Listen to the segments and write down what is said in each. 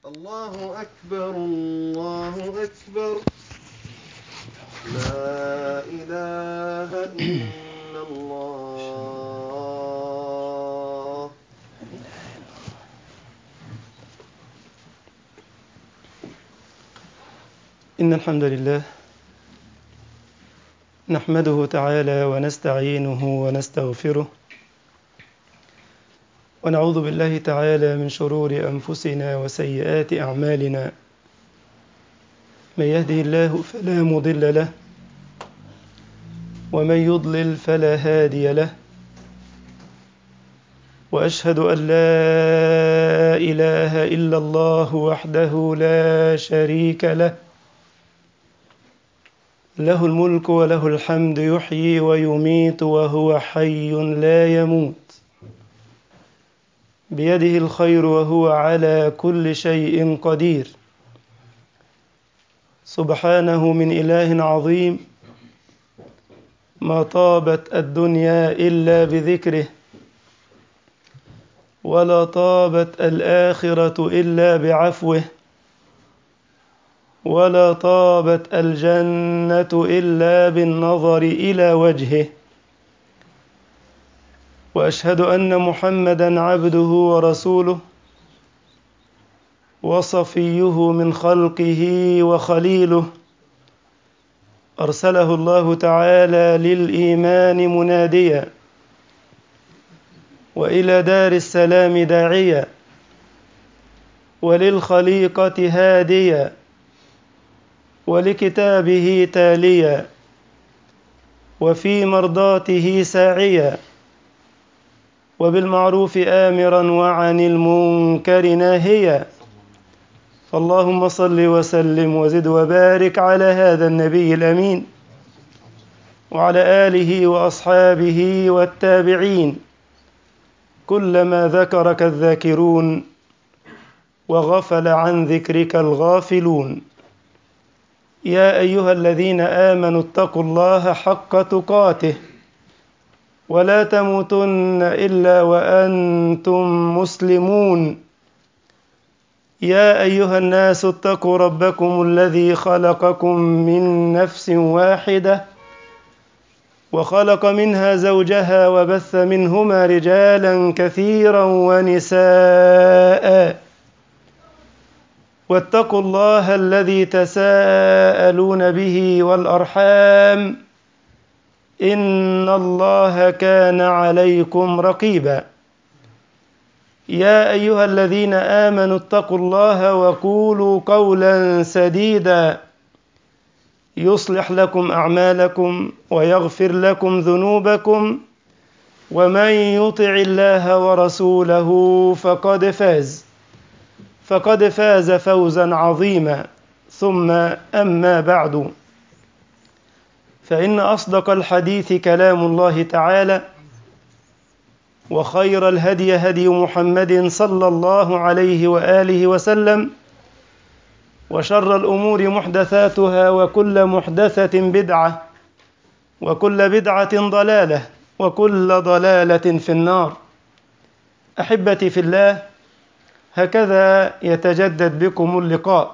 الله أكبر الله أكبر. لا إله إلا الله. إن الحمد لله نحمده تعالى ونستعينه ونستغفره ونعوذ بالله تعالى من شرور أنفسنا وسيئات أعمالنا. من يهده الله فلا مضل له ومن يضلل فلا هادي له، وأشهد أن لا إله إلا الله وحده لا شريك له، له الملك وله الحمد، يحيي ويميت وهو حي لا يموت، بيده الخير وهو على كل شيء قدير. سبحانه من إله عظيم، ما طابت الدنيا إلا بذكره، ولا طابت الآخرة إلا بعفوه، ولا طابت الجنة إلا بالنظر إلى وجهه. وأشهد أن محمدًا عبده ورسوله وصفيه من خلقه وخليله، أرسله الله تعالى للإيمان مناديا وإلى دار السلام داعيا وللخليقة هاديا ولكتابه تاليا وفي مرضاته ساعيا، وبالمعروف آمرا وعن المنكر ناهيا. فاللهم صل وسلم وزد وبارك على هذا النبي الأمين وعلى آله وأصحابه والتابعين، كلما ذكرك الذاكرون وغفل عن ذكرك الغافلون. يا أيها الذين آمنوا اتقوا الله حق تقاته ولا تموتن إلا وأنتم مسلمون. يا أيها الناس اتقوا ربكم الذي خلقكم من نفس واحدة وخلق منها زوجها وبث منهما رجالا كثيرا ونساء، واتقوا الله الذي تساءلون به والأرحام، إن الله كان عليكم رقيبا. يا أيها الذين آمنوا اتقوا الله وقولوا قولا سديدا يصلح لكم أعمالكم ويغفر لكم ذنوبكم، ومن يطع الله ورسوله فقد فاز فوزا عظيما. ثم أما بعد، فإن أصدق الحديث كلام الله تعالى، وخير الهدي هدي محمد صلى الله عليه وآله وسلم، وشر الأمور محدثاتها، وكل محدثة بدعة، وكل بدعة ضلالة، وكل ضلالة في النار. أحبتي في الله، هكذا يتجدد بكم اللقاء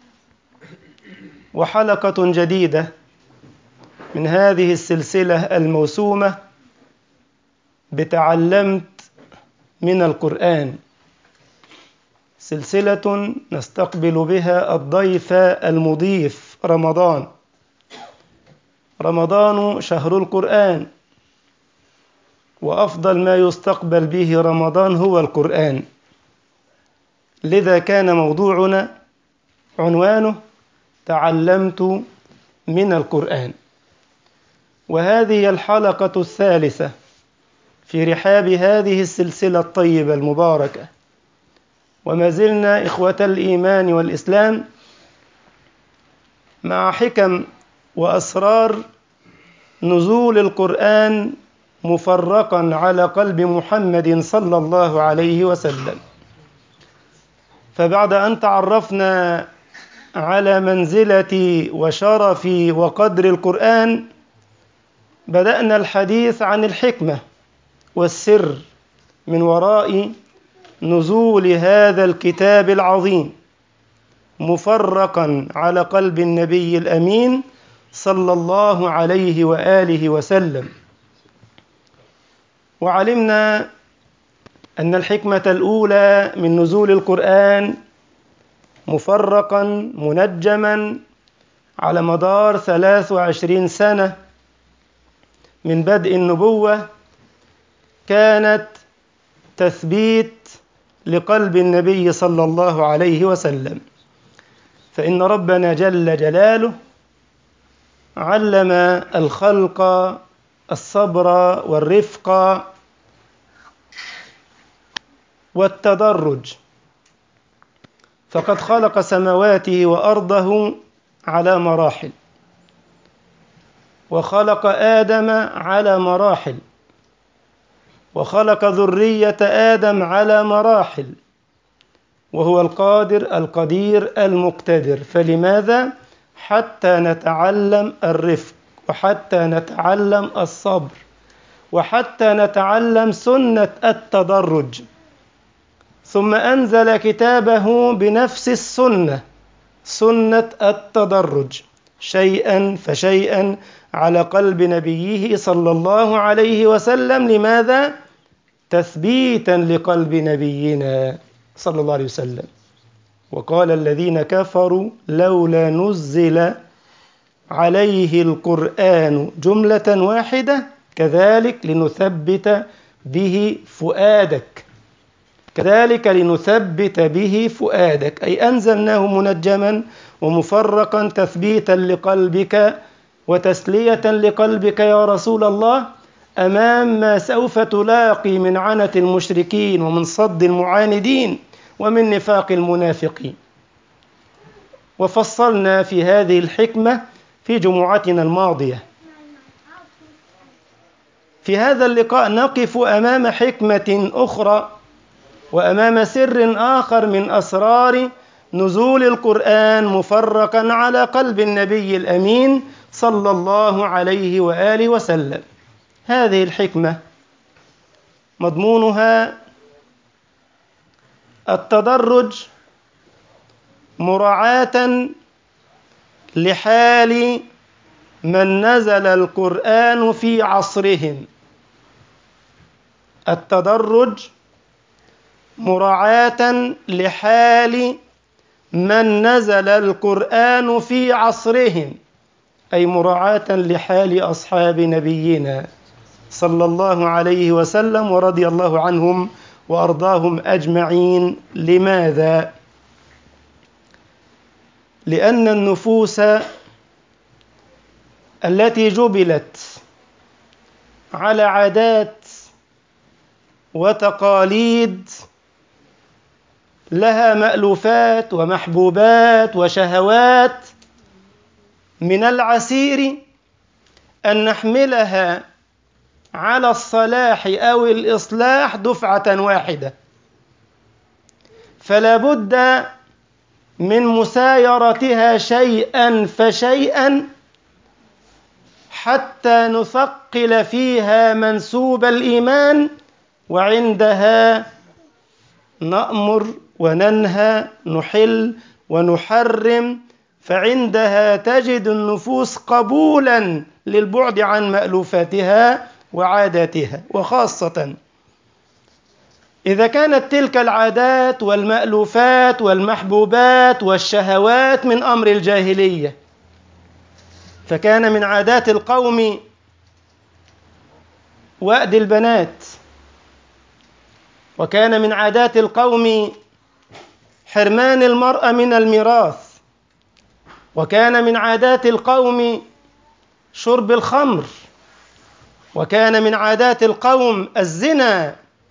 وحلقة جديدة من هذه السلسلة الموسومة بتعلمت من القرآن، سلسلة نستقبل بها الضيف المضيف رمضان شهر القرآن، وأفضل ما يستقبل به رمضان هو القرآن. لذا كان موضوعنا عنوانه تعلمت من القرآن، وهذه الحلقة الثالثة في رحاب هذه السلسلة الطيبة المباركة. وما زلنا إخوة الإيمان والإسلام مع حكم وأسرار نزول القرآن مفرقا على قلب محمد صلى الله عليه وسلم. فبعد أن تعرفنا على منزلة وشرف وقدر القرآن، بدأنا الحديث عن الحكمة والسر من وراء نزول هذا الكتاب العظيم، مفرقا على قلب النبي الأمين صلى الله عليه وآله وسلم. وعلمنا أن الحكمة الأولى من نزول القرآن مفرقا منجما على مدار 23 سنة من بدء النبوة كانت تثبيت لقلب النبي صلى الله عليه وسلم. فإن ربنا جل جلاله علم الخلق الصبر والرفق والتدرج، فقد خلق سماواته وأرضه على مراحل، وخلق آدم على مراحل، وخلق ذرية آدم على مراحل، وهو القادر القدير المقتدر. فلماذا؟ حتى نتعلم الرفق، وحتى نتعلم الصبر، وحتى نتعلم سنة التدرج. ثم أنزل كتابه بنفس السنة، سنة التدرج، شيئا فشيئا على قلب نبيه صلى الله عليه وسلم. لماذا؟ تثبيتا لقلب نبينا صلى الله عليه وسلم. وقال الذين كفروا لولا نزل عليه القرآن جملة واحدة كذلك لنثبت به فؤادك، كذلك لنثبت به فؤادك، أي أنزلناه منجما ومفرقا تثبيتا لقلبك وتسلية لقلبك يا رسول الله أمام ما سوف تلاقي من عنة المشركين ومن صد المعاندين ومن نفاق المنافقين. وفصلنا في هذه الحكمة في جمعتنا الماضية. في هذا اللقاء نقف أمام حكمة أخرى وأمام سر آخر من أسرار نزول القرآن مفرقا على قلب النبي الأمين صلى الله عليه وآله وسلم. هذه الحكمة مضمونها التدرج مراعاة لحال من نزل القرآن في عصرهم. التدرج مراعاة لحال من نزل القرآن في عصرهم، أي مراعاة لحال أصحاب نبينا صلى الله عليه وسلم ورضي الله عنهم وأرضاهم أجمعين. لماذا؟ لأن النفوس التي جبلت على عادات وتقاليد لها مألوفات ومحبوبات وشهوات، من العسير أن نحملها على الصلاح أو الإصلاح دفعة واحدة، فلا بد من مسايرتها شيئا فشيئا حتى نثقل فيها منسوب الإيمان، وعندها نأمر وننهى، نحل ونحرم، فعندها تجد النفوس قبولا للبعد عن مألوفاتها وعاداتها. وخاصة إذا كانت تلك العادات والمألوفات والمحبوبات والشهوات من أمر الجاهلية، فكان من عادات القوم وأد البنات، وكان من عادات القوم حرمان المرأة من الميراث، وكان من عادات القوم شرب الخمر، وكان من عادات القوم الزنا،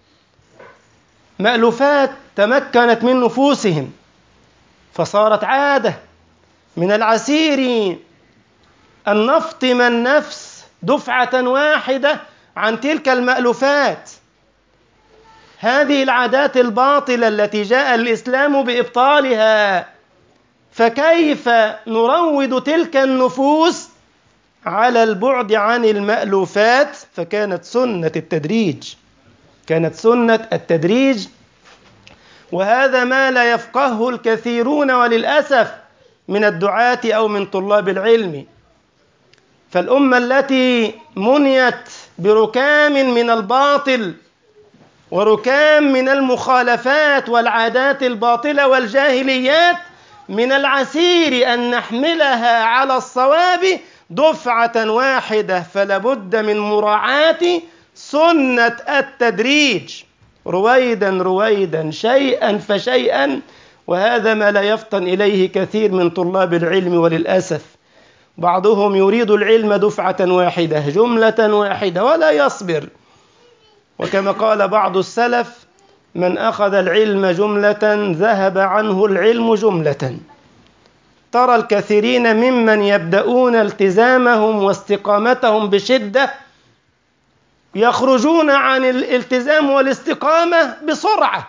مألوفات تمكنت من نفوسهم فصارت عادة. من العسير أن نفطم النفس دفعة واحدة عن تلك المألوفات، هذه العادات الباطلة التي جاء الإسلام بإبطالها. فكيف نروض تلك النفوس على البعد عن المألوفات؟ فكانت سنة التدريج، كانت سنة التدريج وهذا ما لا يفقهه الكثيرون وللأسف من الدعاة أو من طلاب العلم. فالأمة التي منيت بركام من الباطل وركام من المخالفات والعادات الباطلة والجاهليات من العسير أن نحملها على الصواب دفعة واحدة، فلا بد من مراعاة سنة التدريج رويدا رويدا شيئا فشيئا، وهذا ما لا يفطن إليه كثير من طلاب العلم وللأسف. بعضهم يريد العلم دفعة واحدة جملة واحدة ولا يصبر، وكما قال بعض السلف: من أخذ العلم جملة ذهب عنه العلم جملة. ترى الكثيرين ممن يبدأون التزامهم واستقامتهم بشدة يخرجون عن الالتزام والاستقامة بسرعة.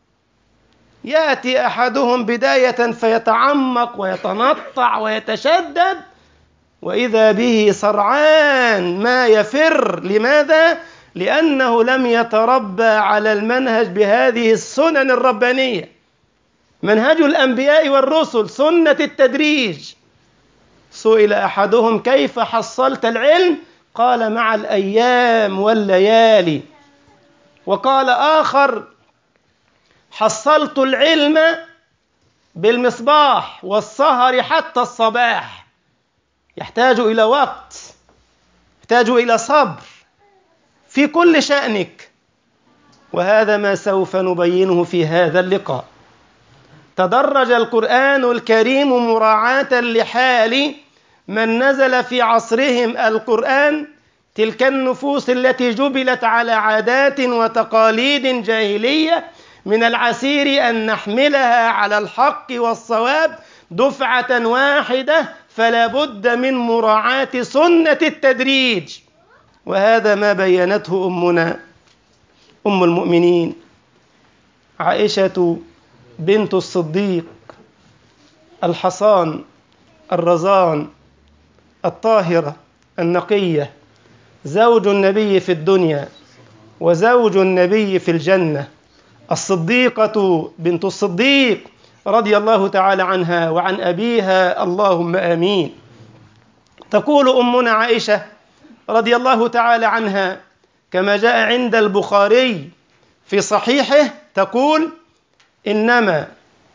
يأتي أحدهم بداية فيتعمق ويتنطع ويتشدد، وإذا به سرعان ما يفر. لماذا؟ لأنه لم يتربى على المنهج بهذه السنن الربانية، منهج الأنبياء والرسل، سنة التدريج. سئل أحدهم: كيف حصلت العلم؟ قال: مع الأيام والليالي. وقال آخر: حصلت العلم بالمصباح والسهر حتى الصباح. يحتاج إلى وقت، يحتاج إلى صبر في كل شأنك، وهذا ما سوف نبينه في هذا اللقاء. تدرج القرآن الكريم مراعاة لحال من نزل في عصرهم القرآن، تلك النفوس التي جبلت على عادات وتقاليد جاهلية، من العسير أن نحملها على الحق والصواب دفعة واحدة، فلا بد من مراعاة سنة التدريج. وهذا ما بينته أمنا أم المؤمنين عائشة بنت الصديق الحصان الرزان الطاهرة النقية، زوج النبي في الدنيا وزوج النبي في الجنة، الصديقة بنت الصديق رضي الله تعالى عنها وعن أبيها، اللهم آمين. تقول أمنا عائشة رضي الله تعالى عنها كما جاء عند البخاري في صحيحه، تقول: إنما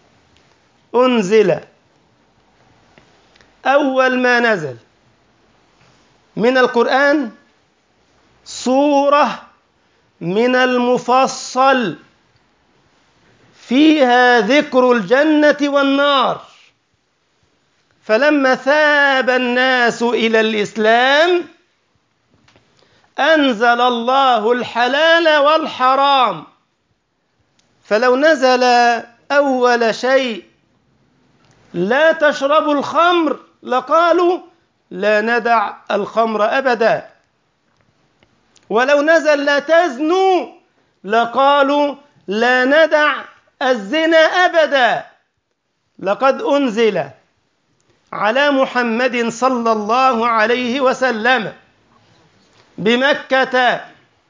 أنزل أول ما نزل من القرآن سورة من المفصل فيها ذكر الجنة والنار، فلما ثاب الناس إلى الإسلام أنزل الله الحلال والحرام. فلو نزل أول شيء لا تشربوا الخمر لقالوا لا ندع الخمر أبدا، ولو نزل لا تزنوا لقالوا لا ندع الزنا أبدا. لقد أنزل على محمد صلى الله عليه وسلم بمكة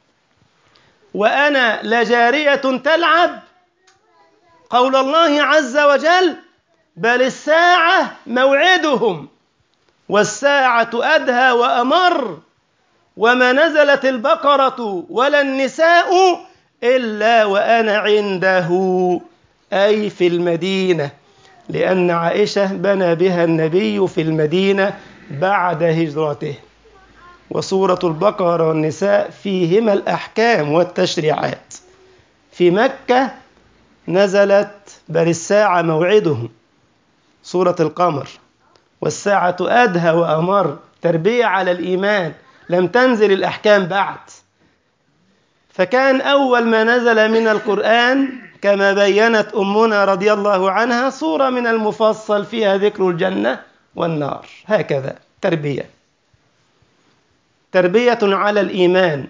وأنا لجارية تلعب قول الله عز وجل: بل الساعة موعدهم والساعة أدهى وأمر، وما نزلت البقرة ولا النساء إلا وأنا عنده، أي في المدينة، لأن عائشة بنى بها النبي في المدينة بعد هجرته. وسورة البقرة والنساء فيهما الأحكام والتشريعات. في مكة نزلت بل الساعة موعدهم، سورة القمر، والساعة أدهى وأمر، تربية على الإيمان، لم تنزل الأحكام بعد. فكان أول ما نزل من القرآن كما بيّنت أمنا رضي الله عنها سورة من المفصل فيها ذكر الجنة والنار. هكذا تربية على الإيمان.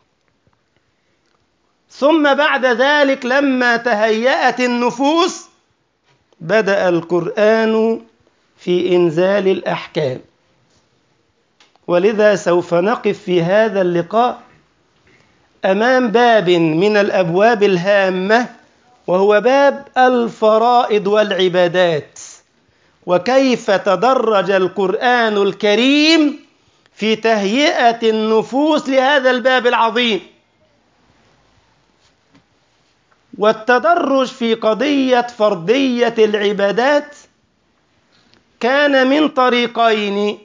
ثم بعد ذلك لما تهيأت النفوس بدأ القرآن في إنزال الأحكام. ولذا سوف نقف في هذا اللقاء أمام باب من الأبواب الهامة وهو باب الفرائض والعبادات، وكيف تدرج القرآن الكريم في تهيئة النفوس لهذا الباب العظيم. والتدرج في قضية فرضية العبادات كان من طريقين.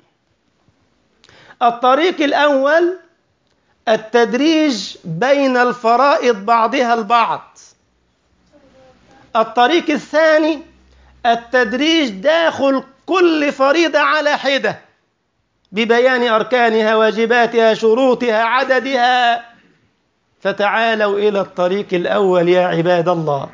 الطريق الأول التدريج بين الفرائض بعضها البعض. الطريق الثاني التدريج داخل كل فريضة على حدة ببيان أركانها، واجباتها، شروطها، عددها. فتعالوا إلى الطريق الأول يا عباد الله.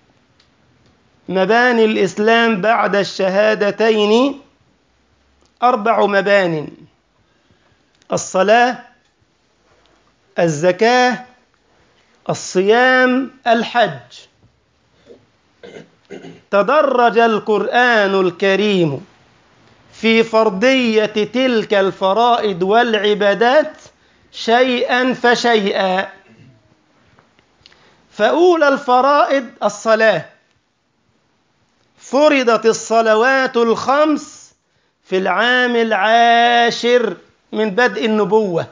مباني الإسلام بعد الشهادتين 4 مبان: الصلاة، الزكاة، الصيام، الحج. تدرج القرآن الكريم في فرضية تلك الفرائض والعبادات شيئا فشيئا. فأولى الفرائض الصلاة. فرضت الصلوات الخمس في العام 10 من بدء النبوة،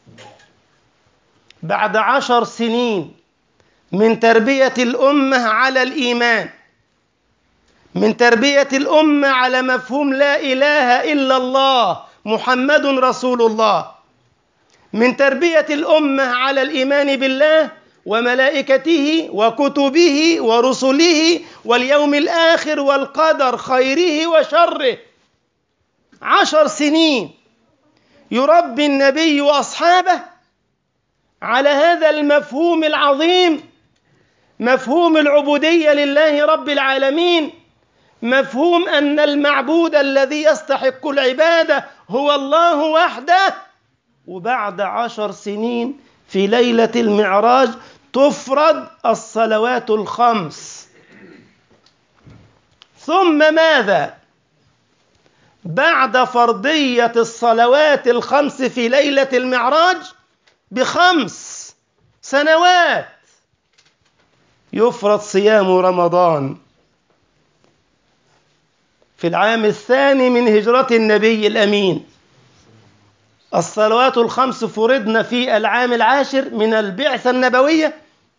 بعد 10 سنين من تربية الأمة على الإيمان، من تربية الأمة على مفهوم لا إله إلا الله محمد رسول الله، من تربية الأمة على الإيمان بالله وملائكته وكتبه ورسله واليوم الآخر والقدر خيره وشره. 10 سنين يربي النبي وأصحابه على هذا المفهوم العظيم، مفهوم العبودية لله رب العالمين، مفهوم أن المعبود الذي يستحق العبادة هو الله وحده. وبعد 10 سنين في ليلة المعراج تفرض الصلوات الخمس. ثم ماذا؟ بعد فرضية الصلوات الخمس في ليلة المعراج ب5 سنوات يفرض صيام رمضان في العام 2 من هجرة النبي الأمين. الصلوات الخمس فرضن في العام 10 من البعثة النبوية.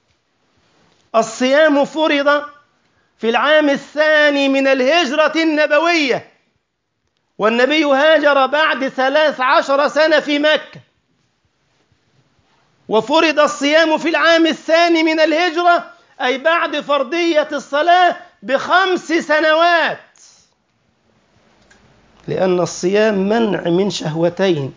الصيام فرض في العام 2 من الهجرة النبوية، والنبي هاجر بعد 13 سنة في مكة. وفرض الصيام في العام 2 من الهجرة، أي بعد فرضية الصلاة ب5 سنوات، لأن الصيام منع من شهوتين: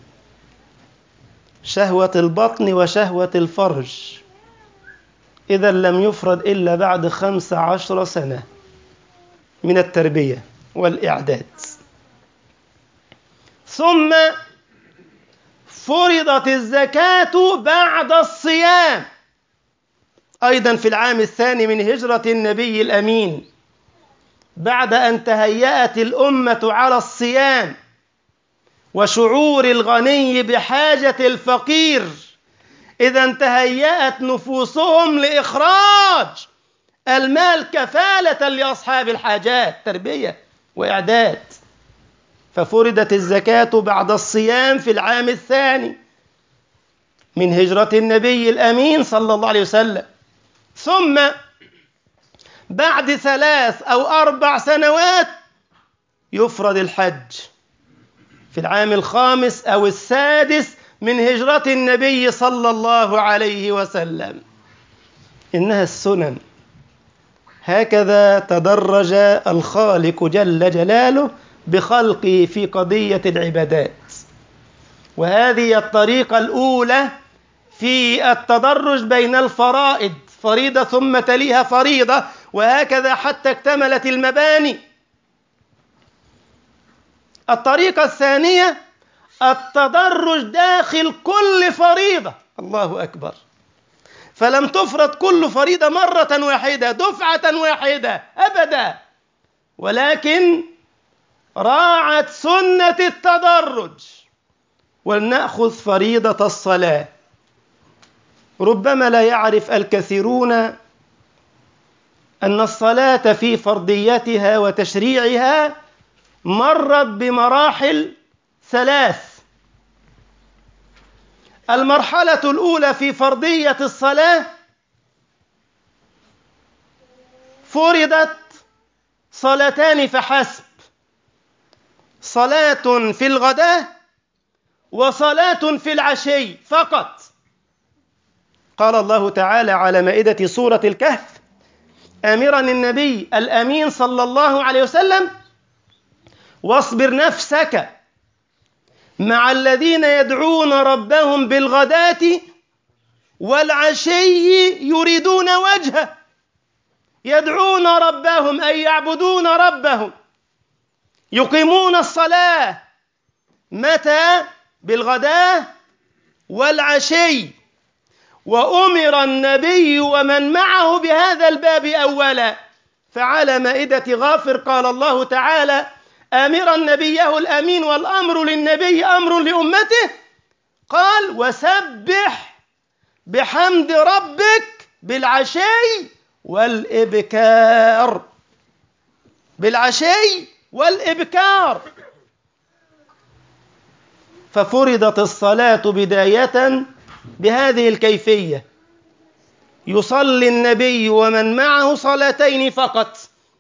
شهوة البطن وشهوة الفرج. إذا لم يفرض إلا بعد 15 سنة من التربية والإعداد. ثم فرضت الزكاة بعد الصيام أيضا في العام 2 من هجرة النبي الأمين، بعد أن تهيأت الأمة على الصيام وشعور الغني بحاجة الفقير. إذا تهيأت نفوسهم لإخراج المال كفالة لأصحاب الحاجات، تربية وإعداد. ففرضت الزكاة بعد الصيام في العام 2 من هجرة النبي الأمين صلى الله عليه وسلم. ثم بعد 3 أو 4 سنوات يفرض الحج في العام 5 أو 6 من هجرة النبي صلى الله عليه وسلم. إنها السنن. هكذا تدرج الخالق جل جلاله بخلقه في قضية العبادات. وهذه الطريقة الأولى في التدرج بين الفرائض، فريضة ثم تليها فريضة، وهكذا حتى اكتملت المباني. الطريقة الثانية التدرج داخل كل فريضة. الله أكبر. فلم تفرض كل فريضة مرة واحدة دفعة واحدة أبدا، ولكن راعت سنة التدرج. ولنأخذ فريضة الصلاة. ربما لا يعرف الكثيرون أن الصلاة في فرضيتها وتشريعها مرت بمراحل ثلاث. المرحلة الأولى في فرضية الصلاة فرضت صلاتان فحسب، صلاة في الغداة وصلاة في العشي فقط. قال الله تعالى على مائدة سورة الكهف آمرا النبي الأمين صلى الله عليه وسلم: واصبر نفسك مع الذين يدعون ربهم بالغداة والعشي يريدون وجهه. يدعون ربهم أي يعبدون ربهم، يقيمون الصلاة متى؟ بالغداة والعشي. وأمر النبي ومن معه بهذا الباب أولا. فعلى مائدة غافر قال الله تعالى آمرا نبيه الأمين، والأمر للنبي أمر لأمته، قال: وسبح بحمد ربك بالعشي والإبكار. بالعشي والإبكار. ففرضت الصلاة بداية بهذه الكيفية: يصلي النبي ومن معه صلاتين فقط،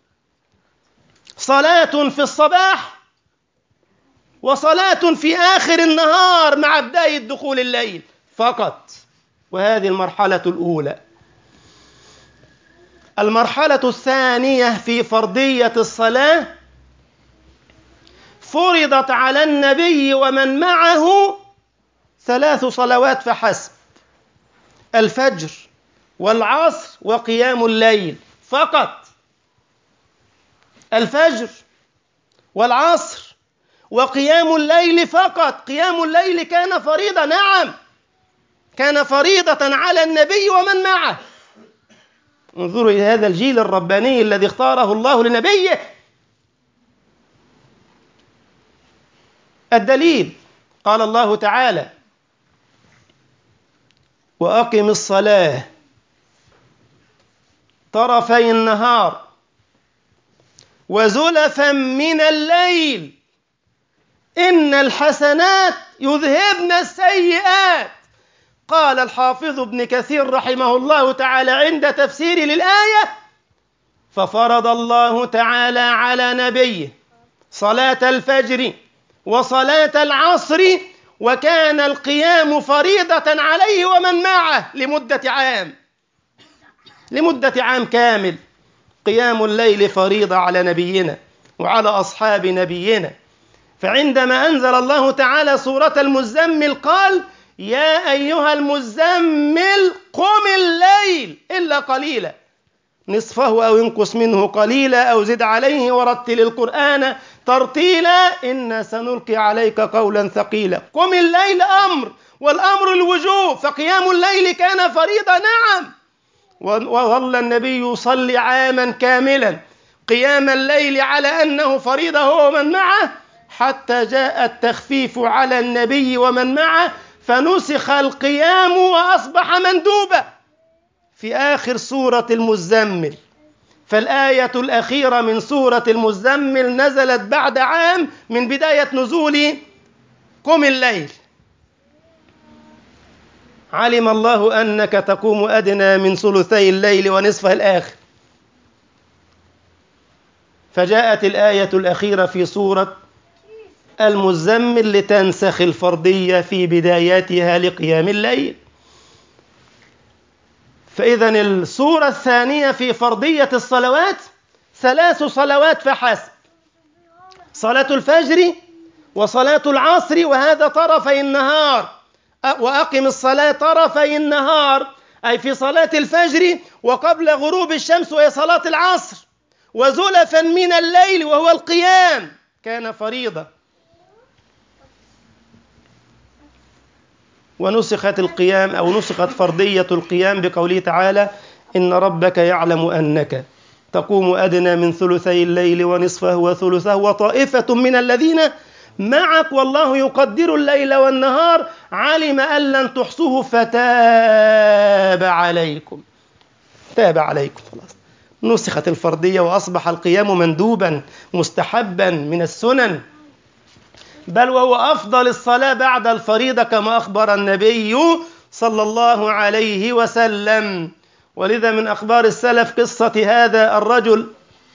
صلاة في الصباح وصلاة في آخر النهار مع بداية دخول الليل فقط. وهذه المرحلة الأولى. المرحلة الثانية في فرضية الصلاة فرضت على النبي ومن معه 3 صلوات فحسب: الفجر والعصر وقيام الليل فقط. الفجر والعصر وقيام الليل فقط. قيام الليل كان فريضة، نعم، كان فريضة على النبي ومن معه. انظروا إلى هذا الجيل الرباني الذي اختاره الله لنبيه. الدليل قال الله تعالى: وأقم الصلاة طرفي النهار وزلفا من الليل إن الحسنات يذهبن السيئات. قال الحافظ ابن كثير رحمه الله تعالى عند تفسير للآية: ففرض الله تعالى على نبيه صلاة الفجر وصلاة العصر، وكان القيام فريضة عليه ومن معه لمدة عام كامل. قيام الليل فريضة على نبينا وعلى أصحاب نبينا. فعندما أنزل الله تعالى سورة المزمل قال: يا أيها المزمل قم الليل إلا قليلا نصفه أو انقص منه قليلا أو زد عليه ورتل القرآن ترتيلا إنا سنلقي عليك قولا ثقيلا. قم الليل أمر، والأمر الوجوب، فقيام الليل كان فريضة، نعم. وظل النبي يصلي عاما كاملا قيام الليل على أنه فريضة هو ومن معه، حتى جاء التخفيف على النبي ومن معه فنسخ القيام وأصبح مندوبا في آخر سورة المزمل. فالآية الأخيرة من سورة المزمل نزلت بعد عام من بداية نزول قم الليل. علم الله أنك تقوم أدنى من ثلثي الليل ونصفه الآخر، فجاءت الآية الأخيرة في سورة المزمل لتنسخ الفرضية في بداياتها لقيام الليل. فإذا السورة الثانية في فرضية الصلوات 3 صلوات فحسب: صلاة الفجر وصلاة العصر، وهذا طرفي النهار. وأقم الصلاة طرفي النهار أي في صلاة الفجر وقبل غروب الشمس وهي صلاة العصر، وزلفا من الليل وهو القيام كان فريضة. ونسخت القيام أو نسخت فرضية القيام بقوله تعالى: إن ربك يعلم أنك تقوم أدنى من ثلثي الليل ونصفه وثلثه وطائفة من الذين معك والله يقدر الليل والنهار علم أن لن تحصوه فتاب عليكم. تاب عليكم، خلاص نسخت الفرضية وأصبح القيام مندوبا مستحبا من السنن، بل وهو أفضل الصلاة بعد الفريضة كما أخبر النبي صلى الله عليه وسلم. ولذا من أخبار السلف قصة هذا الرجل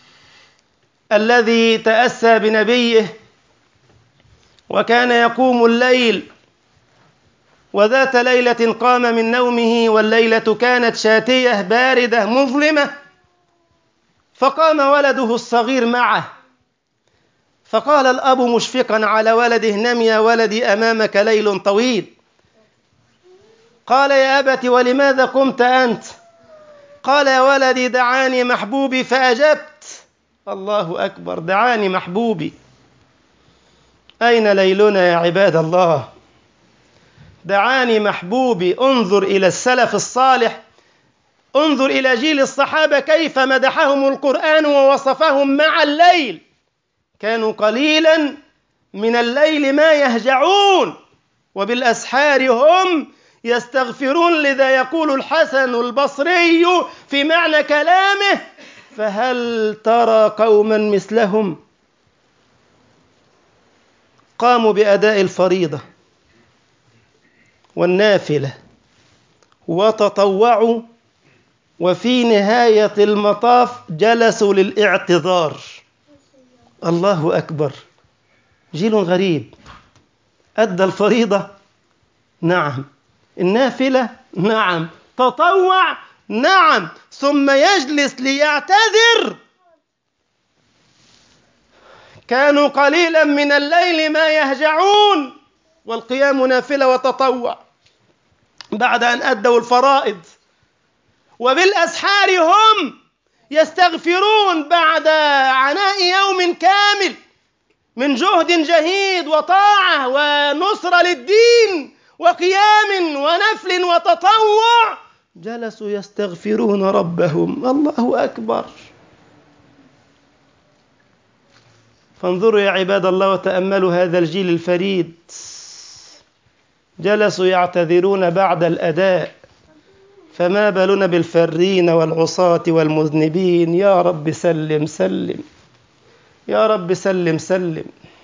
الذي تأسى بنبيه وكان يقوم الليل، وذات ليلة قام من نومه والليلة كانت شاتية باردة مظلمة، فقام ولده الصغير معه، فقال الأب مشفقا على ولده: نم يا ولدي أمامك ليل طويل. قال: يا أبت ولماذا قمت أنت؟ قال: يا ولدي دعاني محبوبي فأجبت. الله أكبر، دعاني محبوبي. أين ليلنا يا عباد الله؟ دعاني محبوبي. انظر إلى السلف الصالح، انظر إلى جيل الصحابة كيف مدحهم القرآن ووصفهم مع الليل. كانوا قليلا من الليل ما يهجعون وبالأسحار هم يستغفرون. لذا يقول الحسن البصري في معنى كلامه: فهل ترى قوما مثلهم قاموا بأداء الفريضة والنافلة وتطوعوا وفي نهاية المطاف جلسوا للاعتذار. الله أكبر، جيل غريب. أدى الفريضة، نعم. النافلة، نعم. تطوع، نعم. ثم يجلس ليعتذر. كانوا قليلا من الليل ما يهجعون، والقيام نافلة وتطوع بعد أن أدوا الفرائض، وبالأسحار هم يستغفرون بعد عناء يوم كامل من جهد جهيد وطاعة ونصرة للدين وقيام ونفل وتطوع، جلسوا يستغفرون ربهم. الله أكبر. فانظروا يا عباد الله وتأملوا هذا الجيل الفريد، جلسوا يعتذرون بعد الأداء، فما بالنا بالفرين والعصاة والمذنبين؟ يا رب سلم سلم، يا رب سلم سلم.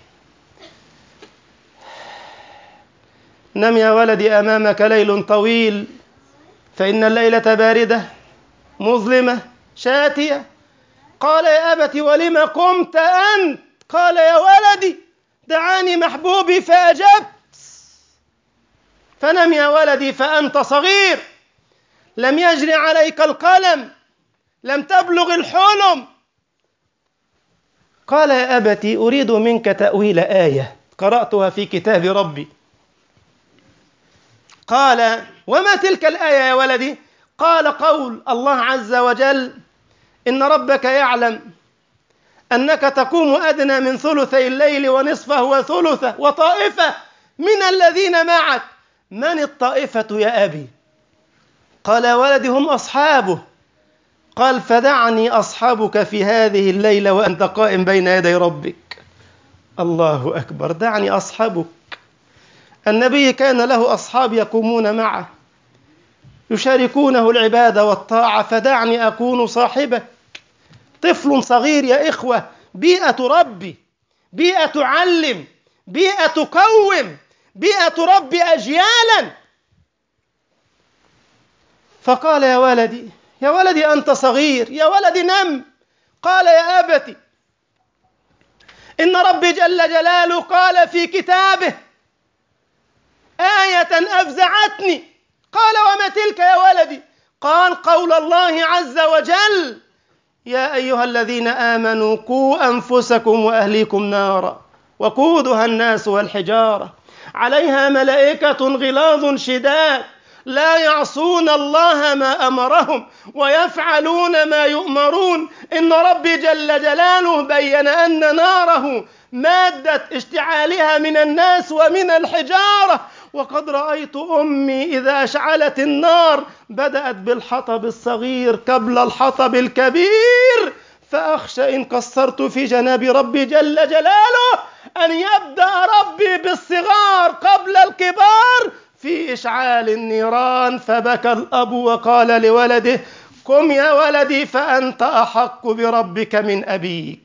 نم يا ولدي أمامك ليل طويل، فإن الليلة باردة مظلمة شاتية. قال: يا أبت ولم قمت أنت؟ قال: يا ولدي دعاني محبوبي فأجبت. فنم يا ولدي فأنت صغير، لم يجري عليك القلم، لم تبلغ الحلم. قال: يا أبت أريد منك تأويل آية قرأتها في كتاب ربي. قال: وما تلك الآية يا ولدي؟ قال: قول الله عز وجل: إن ربك يعلم أنك تقوم أدنى من ثلثي الليل ونصفه وثلثه وطائفة من الذين معك. من الطائفة يا أبي؟ قال: يا ولدي هم أصحابه. قال: فدعني أصحابك في هذه الليلة وأنت قائم بين يدي ربك. الله أكبر، دعني أصحابك. النبي كان له أصحاب يقومون معه يشاركونه العبادة والطاعة، فدعني أكون صاحبك. طفل صغير يا إخوة، بيئة ربي، بيئة تعلم، بيئة تقوم، بيئة تربي أجيالا. فقال: يا ولدي، يا ولدي أنت صغير، يا ولدي نم. قال: يا أبت إن ربي جل جلاله قال في كتابه آية أفزعتني. قال: وما تلك يا ولدي؟ قال: قول الله عز وجل: يا أيها الذين آمنوا قوا أنفسكم وأهليكم نارا وقودها الناس والحجارة عليها ملائكة غلاظ شداد لا يعصون الله ما أمرهم ويفعلون ما يؤمرون. إن ربي جل جلاله بين أن ناره مادة اشتعالها من الناس ومن الحجارة. وقد رأيت أمي إذا أشعلت النار بدأت بالحطب الصغير قبل الحطب الكبير، فأخشى إن قصرت في جناب ربي جل جلاله أن يبدأ ربي بالصغار قبل الكبار في إشعال النيران. فبكى الأب وقال لولده: قم يا ولدي فأنت أحق بربك من أبيك.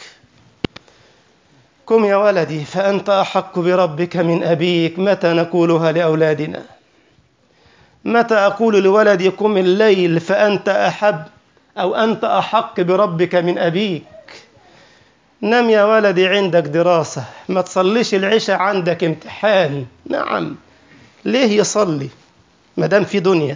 قم يا ولدي فأنت أحق بربك من أبيك. متى نقولها لأولادنا؟ متى أقول لولدي قم الليل فأنت أحب أو أنت أحق بربك من أبيك؟ نم يا ولدي عندك دراسة، ما تصليش العشاء عندك امتحان. نعم، ليه يصلي ما دام في دنيا؟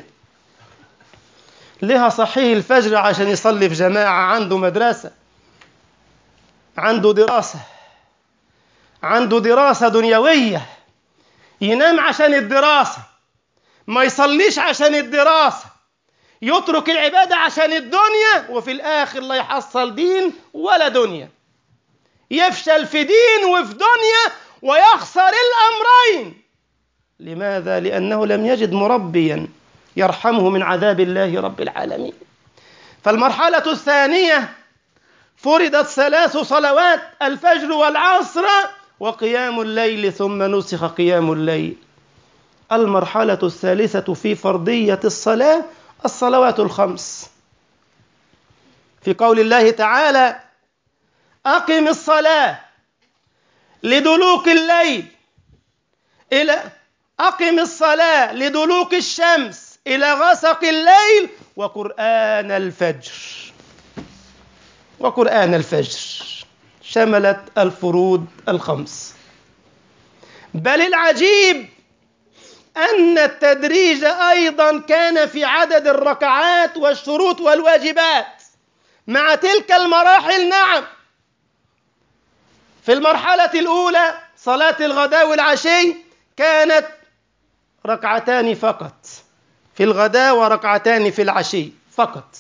ليه صحيح الفجر عشان يصلي في جماعة؟ عنده مدرسة، عنده دراسة، عنده دراسة دنيوية. ينام عشان الدراسة، ما يصليش عشان الدراسة، يترك العبادة عشان الدنيا، وفي الآخر لا يحصل دين ولا دنيا، يفشل في دين وفي دنيا ويخسر الأمرين. لماذا؟ لأنه لم يجد مربيا يرحمه من عذاب الله رب العالمين. فالمرحلة الثانية فرضت 3 صلوات: الفجر والعصر وقيام الليل، ثم نسخ قيام الليل. المرحلة الثالثة في فرضية الصلاة الصلوات الخمس، في قول الله تعالى: أقم الصلاة لدلوك الليل إلى أقم الصلاة لدلوك الشمس إلى غسق الليل وقرآن الفجر. وقرآن الفجر شملت الفروض الخمس. بل العجيب أن التدريج أيضا كان في عدد الركعات والشروط والواجبات مع تلك المراحل. نعم، في المرحلة الأولى صلاة الغداء والعشي كانت 2 فقط في الغداء و2 في العشي فقط.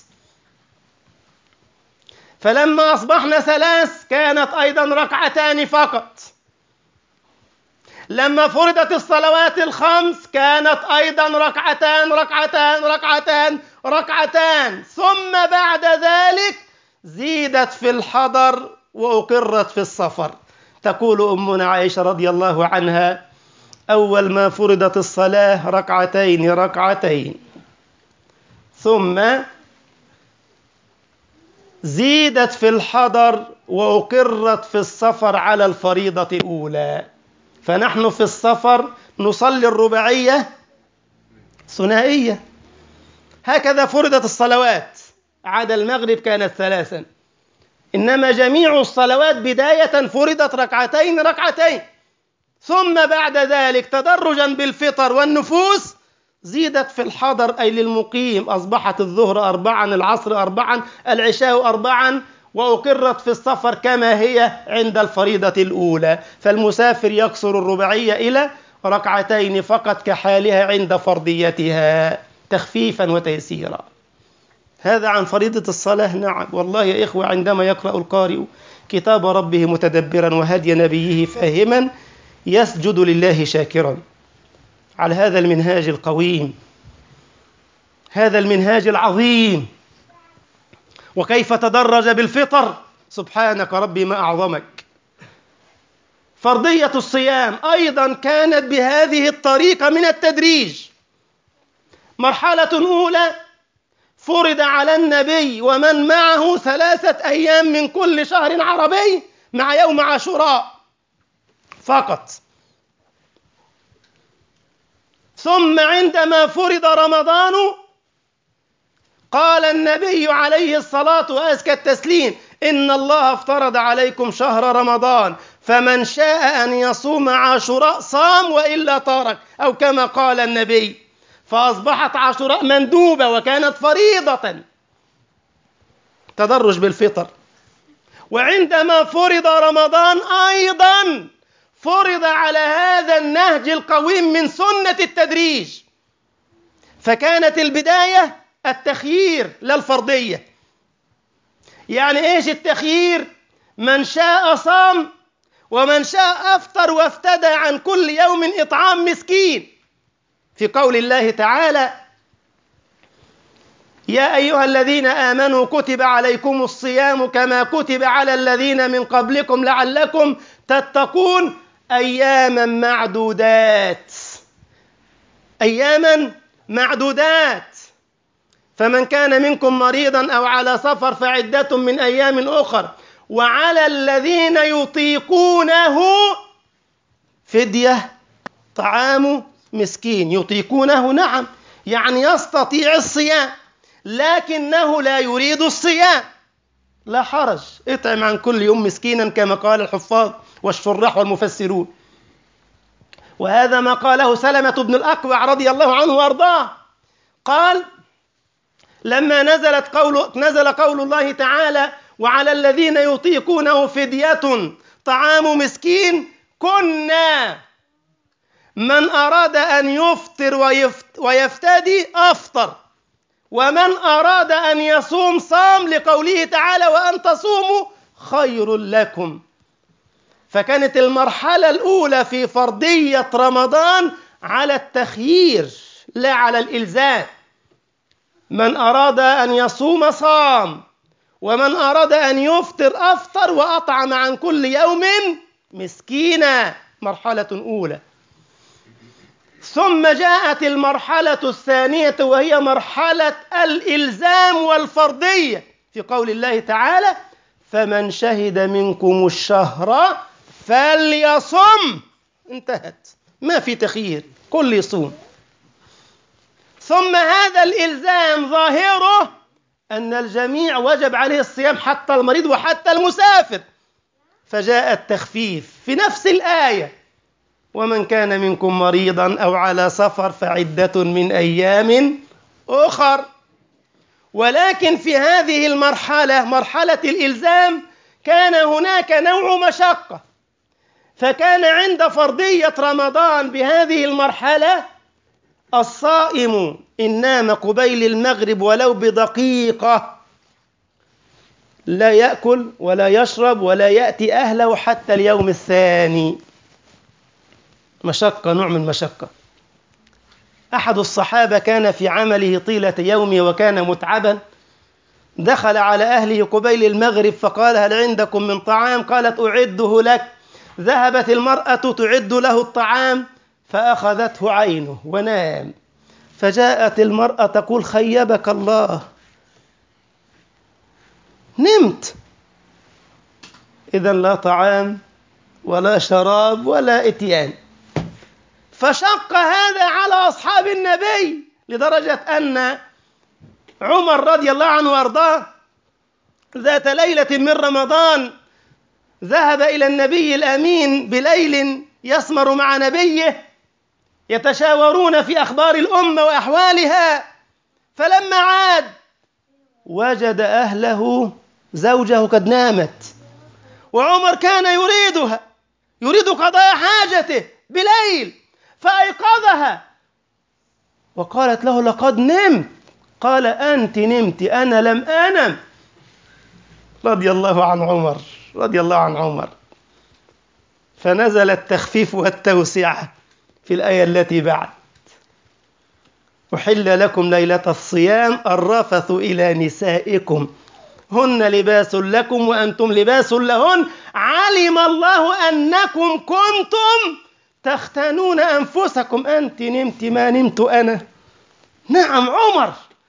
فلما أصبحنا 3 كانت أيضا 2 فقط. لما فرضت الصلوات الخمس كانت أيضا 2 ثم بعد ذلك زيدت في الحضر وأقرت في السفر. تقول أمنا عائشة رضي الله عنها: أول ما فرضت الصلاة 2 ثم زيدت في الحضر وأقرت في السفر على الفريضة الأولى. فنحن في السفر نصلي الرباعية ثنائية. هكذا فرضت الصلوات، عدا المغرب كانت 3، إنما جميع الصلوات بداية فرضت 2 ثم بعد ذلك تدرجا بالفطر والنفوس زيدت في الحضر أي للمقيم، أصبحت الظهر 4، العصر 4، العشاء 4، وأقرت في السفر كما هي عند الفريضة الأولى. فالمسافر يقصر الرباعية إلى 2 فقط كحالها عند فرضيتها تخفيفا وتيسيرا. هذا عن فريضة الصلاة. نعم والله يا إخوة، عندما يقرأ القارئ كتاب ربه متدبرا وهدي نبيه فاهما يسجد لله شاكرا على هذا المنهاج القويم، هذا المنهاج العظيم. وكيف تدرج بالفطر، سبحانك ربي ما أعظمك. فرضية الصيام أيضا كانت بهذه الطريقة من التدريج. مرحلة أولى فرض على النبي ومن معه 3 أيام من كل شهر عربي مع يوم عاشوراء فقط. ثم عندما فرض رمضان قال النبي عليه الصلاة وأزكى التسليم: إن الله افترض عليكم شهر رمضان فمن شاء أن يصوم عاشوراء صام وإلا ترك، أو كما قال النبي. فأصبحت عاشوراء مندوبة وكانت فريضة. تدرج بالفطر. وعندما فرض رمضان أيضا فرض على هذا النهج القويم من سنة التدريج. فكانت البداية التخيير لا الفرضية. يعني إيش التخيير؟ من شاء صام ومن شاء أفطر وافتدى عن كل يوم إطعام مسكين، في قول الله تعالى: يا أيها الذين آمنوا كتب عليكم الصيام كما كتب على الذين من قبلكم لعلكم تتقون أياما معدودات. أياما معدودات. فمن كان منكم مريضا أو على سفر فعدة من أيام أخر وعلى الذين يطيقونه فدية طعام مسكين. يطيقونه نعم، يعني يستطيع الصيام لكنه لا يريد الصيام، لا حرج، اطعم عن كل يوم مسكينا كما قال الحفاظ والشراح والمفسرون. وهذا ما قاله سلمة بن الأكوع رضي الله عنه وأرضاه، قال لما نزل قول الله تعالى وعلى الذين يطيقونه فدية طعام مسكين، كنا من أراد أن يفطر ويفتدي أفطر، ومن أراد أن يصوم صام، لقوله تعالى وأن تصوموا خير لكم. فكانت المرحلة الأولى في فرضية رمضان على التخيير لا على الإلزام. من أراد أن يصوم صام، ومن أراد أن يفطر أفطر، وأطعم عن كل يوم مسكينا، مرحلة أولى. ثم جاءت المرحلة الثانية وهي مرحلة الإلزام والفرضية في قول الله تعالى فمن شهد منكم الشهر فليصم. انتهت، ما في تخيير، كل يصوم. ثم هذا الإلزام ظاهره أن الجميع وجب عليه الصيام، حتى المريض وحتى المسافر، فجاء التخفيف في نفس الآية ومن كان منكم مريضا أو على سفر فعدة من أيام أخر. ولكن في هذه المرحلة، مرحلة الإلزام، كان هناك نوع مشقة، فكان عند فرضية رمضان بهذه المرحلة الصائم إن نام قبيل المغرب ولو بدقيقة لا يأكل ولا يشرب ولا يأتي أهله حتى اليوم الثاني. مشقة، نوع من المشقة. أحد الصحابة كان في عمله طيلة يومه وكان متعبا، دخل على أهله قبيل المغرب فقال هل عندكم من طعام؟ قالت أعده لك. ذهبت المرأة تعد له الطعام فأخذته عينه ونام. فجاءت المرأة تقول خيبك الله، نمت. إذا لا طعام ولا شراب ولا إتيان. فشق هذا على أصحاب النبي لدرجة أن عمر رضي الله عنه وأرضاه ذات ليلة من رمضان ذهب إلى النبي الأمين بليل يسمر مع نبيه، يتشاورون في أخبار الأمة وأحوالها. فلما عاد وجد أهله، زوجه قد نامت، وعمر كان يريد قضاء حاجته بليل، فأيقظها وقالت له لقد نمت. قال أنت نمت، أنا لم أنم. رضي الله عن عمر، رضي الله عن عمر. فنزل التخفيف والتوسعة في الآية التي بعد أحل لكم ليلة الصيام الرفث إلى نسائكم هن لباس لكم وأنتم لباس لهن علم الله أنكم كنتم تختانون أنفسكم. أنت نمت ما نمت أنا. نعم عمر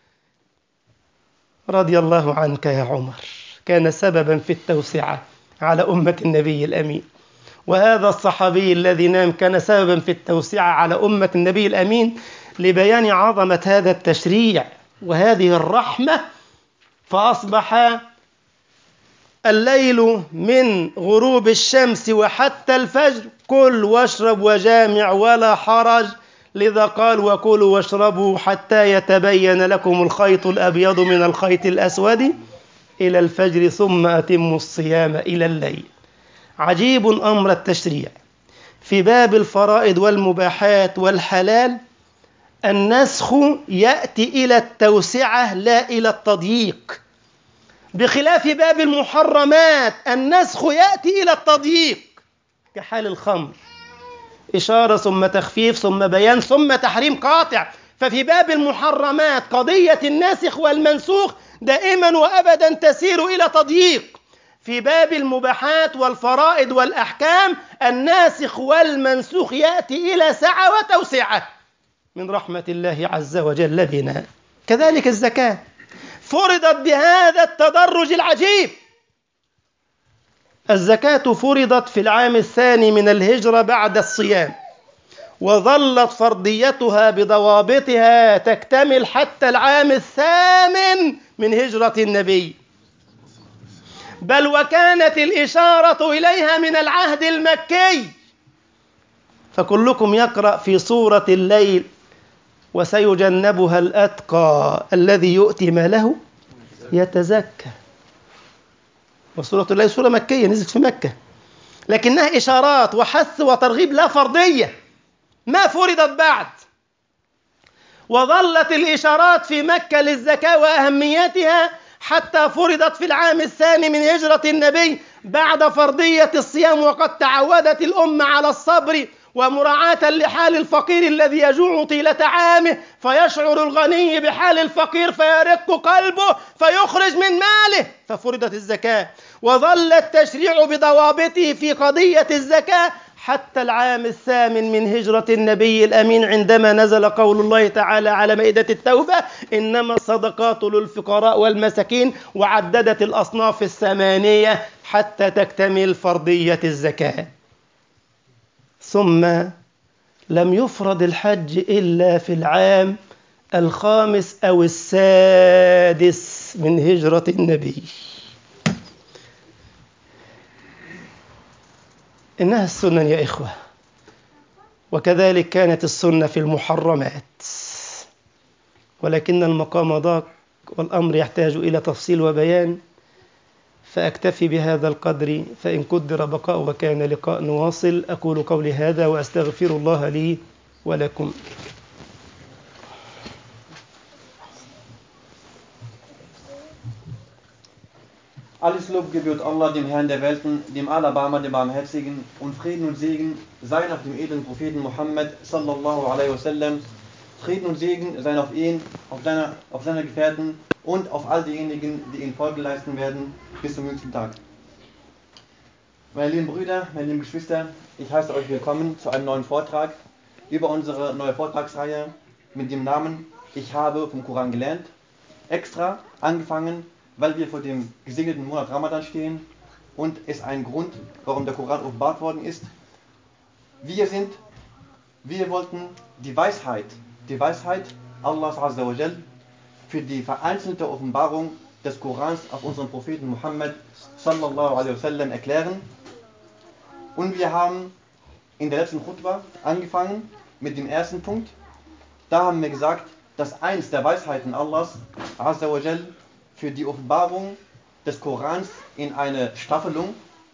رضي الله عنك يا عمر، كان سببا في التوسعة على أمة النبي الأمين. وهذا الصحابي الذي نام كان سببا في التوسعة على أمة النبي الأمين لبيان عظمة هذا التشريع وهذه الرحمة. فأصبح الليل من غروب الشمس وحتى الفجر كل واشرب وجامع ولا حرج. لذا قال وكلوا واشربوا حتى يتبين لكم الخيط الأبيض من الخيط الأسود إلى الفجر ثم أتموا الصيام إلى الليل. عجيب أمر التشريع في باب الفرائض والمباحات والحلال. النسخ يأتي إلى التوسعة لا إلى التضييق، بخلاف باب المحرمات النسخ يأتي إلى التضييق كحال الخمر، إشارة ثم تخفيف ثم بيان ثم تحريم قاطع. ففي باب المحرمات قضية الناسخ والمنسوخ دائما وأبدا تسير إلى تضييق. في باب المباحات والفرائض والأحكام الناسخ والمنسوخ يأتي إلى سعة وتوسعة من رحمة الله عز وجل بنا. كذلك الزكاة فرضت بهذا التدرج العجيب. الزكاة فرضت في العام الثاني من الهجرة بعد الصيام، وظلت فرضيتها بضوابطها تكتمل حتى العام الثامن من هجرة النبي، بل وكانت الإشارة إليها من العهد المكي. فكلكم يقرأ في سورة الليل: وسيجنبها الأتقى الذي يؤتي ماله يتزكى. وسورة الليل سورة مكية نزلت في مكة، لكنها إشارات وحث وترغيب لا فرضية، ما فرضت بعد. وظلت الإشارات في مكة للزكاة وأهميتها حتى فرضت في العام الثاني من هجرة النبي بعد فرضية الصيام، وقد تعودت الأمة على الصبر ومراعاة لحال الفقير الذي يجوع طيلة عامه، فيشعر الغني بحال الفقير فيرق قلبه فيخرج من ماله، ففرضت الزكاة. وظل التشريع بضوابطه في قضية الزكاة حتى العام الثامن من هجرة النبي الأمين، عندما نزل قول الله تعالى على مائدة التوبة: إنما الصدقات للفقراء والمساكين، وعددت الأصناف الثمانية حتى تكتمل فرضية الزكاة. ثم لم يفرض الحج إلا في العام الخامس أو السادس من هجرة النبي. إنها السنن يا إخوة، وكذلك كانت السنة في المحرمات، ولكن المقام ضاق والأمر يحتاج إلى تفصيل وبيان، فأكتفي بهذا القدر، فإن قدر بقاء وكان لقاء نواصل. أقول قولي هذا وأستغفر الله لي ولكم. Alles Lob gebührt Allah, dem Herrn der Welten, dem Allerbarmer, dem Barmherzigen, und Frieden und Segen seien auf dem edlen Propheten Muhammad sallallahu alaihi wasallam. Frieden und Segen seien auf ihn, auf seine Gefährten und auf all diejenigen, die ihn Folge leisten werden bis zum jüngsten Tag. Meine lieben Brüder, meine lieben Geschwister, ich heiße euch willkommen zu einem neuen Vortrag über unsere neue Vortragsreihe mit dem Namen Ich habe vom Koran gelernt. Extra angefangen, weil wir vor dem gesegneten Monat Ramadan stehen und es ein Grund, warum der Koran offenbart worden ist. Wir wollten die Weisheit Allahs Azza wa Jal für die vereinzelte Offenbarung des Korans auf unseren Propheten Muhammad sallallahu alaihi wasallam erklären. Und wir haben in der letzten Khutbah angefangen mit dem ersten Punkt. Da haben wir gesagt, dass eins der Weisheiten Allahs Azza wa Jal für die Offenbarung des Korans in eine Staffelung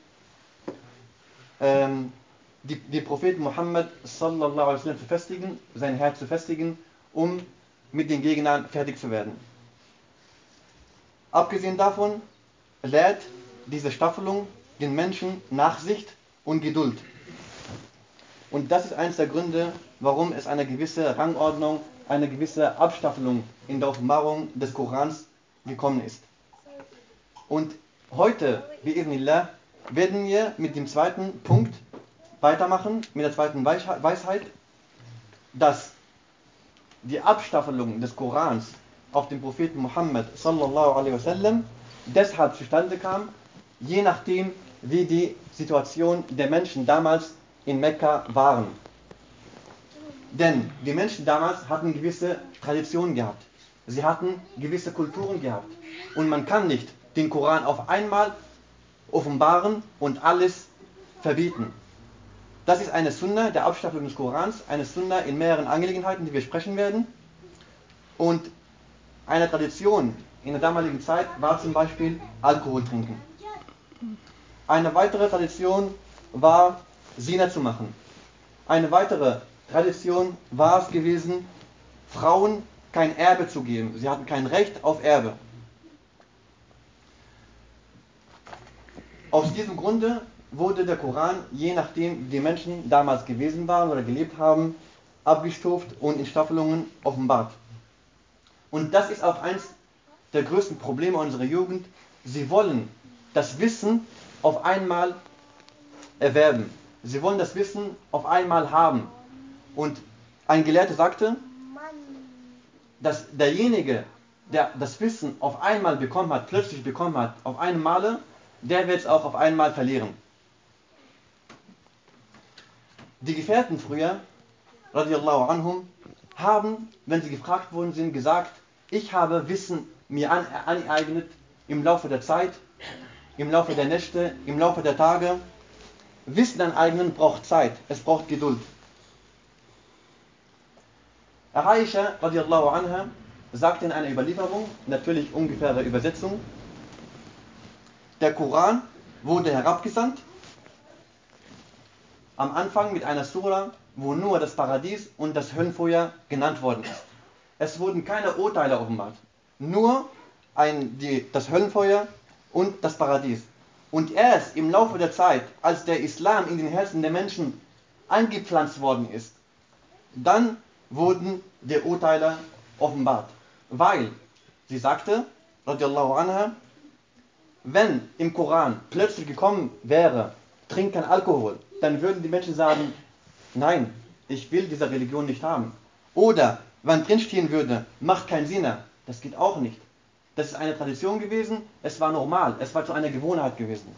die Propheten Muhammad sallallahu alaihi wasallam zu festigen, sein Herz zu festigen, um mit den Gegnern fertig zu werden. Abgesehen davon lehrt diese Staffelung den Menschen Nachsicht und Geduld. Und das ist eines der Gründe, warum es eine gewisse Rangordnung, eine gewisse Abstaffelung in der Offenbarung des Korans gekommen ist. Und heute, bi'idhnillah, werden wir mit dem zweiten Punkt weitermachen, mit der zweiten Weisheit, dass die Abstaffelung des Korans auf den Propheten Muhammad sallallahu alaihi wasallam deshalb zustande kam, je nachdem, wie die Situation der Menschen damals in Mekka waren. Denn die Menschen damals hatten gewisse Traditionen gehabt. Sie hatten gewisse Kulturen gehabt. Und man kann nicht den Koran auf einmal offenbaren und alles verbieten. Das ist eine Sunna der Abstaffelung des Korans, eine Sunna in mehreren Angelegenheiten, die wir sprechen werden. Und eine Tradition in der damaligen Zeit war zum Beispiel Alkohol trinken. Eine weitere Tradition war, Zina zu machen. Eine weitere Tradition war es gewesen, Frauen kein Erbe zu geben. Sie hatten kein Recht auf Erbe. Aus diesem Grunde wurde der Koran, je nachdem wie die Menschen damals gewesen waren oder gelebt haben, abgestuft und in Staffelungen offenbart. Und das ist auch eins der größten Probleme unserer Jugend. Sie wollen das Wissen auf einmal erwerben. Sie wollen das Wissen auf einmal haben. Und ein Gelehrter sagte, dass derjenige, der das Wissen auf einmal bekommen hat, plötzlich bekommen hat, auf einmal, der wird es auch auf einmal verlieren. Die Gefährten früher, radiallahu anhum, haben, wenn sie gefragt worden sind, gesagt, ich habe Wissen mir aneignet im Laufe der Zeit, im Laufe der Nächte, im Laufe der Tage. Wissen aneignen braucht Zeit, es braucht Geduld. Aisha radiallahu anha sagt in einer Überlieferung, natürlich ungefähre Übersetzung, der Koran wurde herabgesandt, am Anfang mit einer Sura, wo nur das Paradies und das Höllenfeuer genannt worden ist. Es wurden keine Urteile offenbart, nur das Höllenfeuer und das Paradies. Und erst im Laufe der Zeit, als der Islam in den Herzen der Menschen eingepflanzt worden ist, dann wurden die Urteile offenbart. Weil, sie sagte, radiallahu anha, wenn im Koran plötzlich gekommen wäre, trink kein Alkohol, dann würden die Menschen sagen, nein, ich will diese Religion nicht haben. Oder, wenn drinstehen würde, macht kein Zina, das geht auch nicht. Das ist eine Tradition gewesen, es war normal, es war zu einer Gewohnheit gewesen.